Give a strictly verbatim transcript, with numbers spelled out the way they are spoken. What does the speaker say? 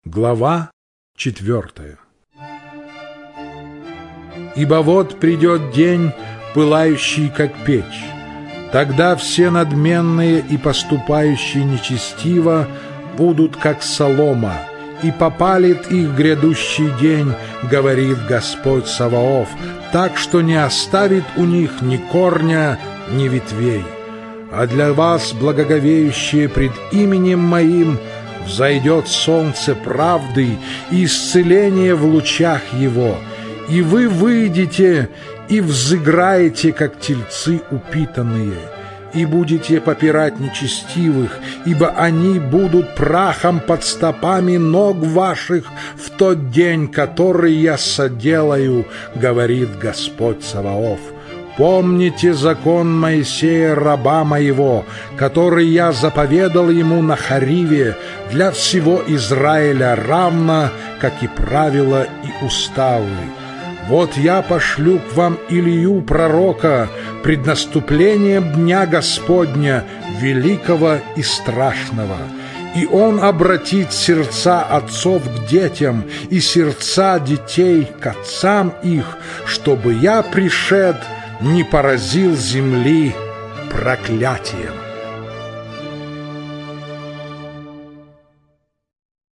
Глава четвертая. Ибо вот придет день, пылающий, как печь. Тогда все надменные и поступающие нечестиво будут, как солома, и попалит их грядущий день, говорит Господь Саваоф, так что не оставит у них ни корня, ни ветвей. А для вас, благоговеющие пред именем Моим, взойдет солнце правды и исцеление в лучах его, и вы выйдете и взыграете, как тельцы упитанные, и будете попирать нечестивых, ибо они будут прахом под стопами ног ваших в тот день, который я соделаю, говорит Господь Саваоф. Помните закон Моисея, раба моего, который я заповедал ему на Хариве для всего Израиля, равно, как и правила и уставы. Вот я пошлю к вам Илию пророка пред наступлением дня Господня, великого и страшного. И он обратит сердца отцов к детям и сердца детей к отцам их, чтобы я, пришед, не поразил земли проклятием.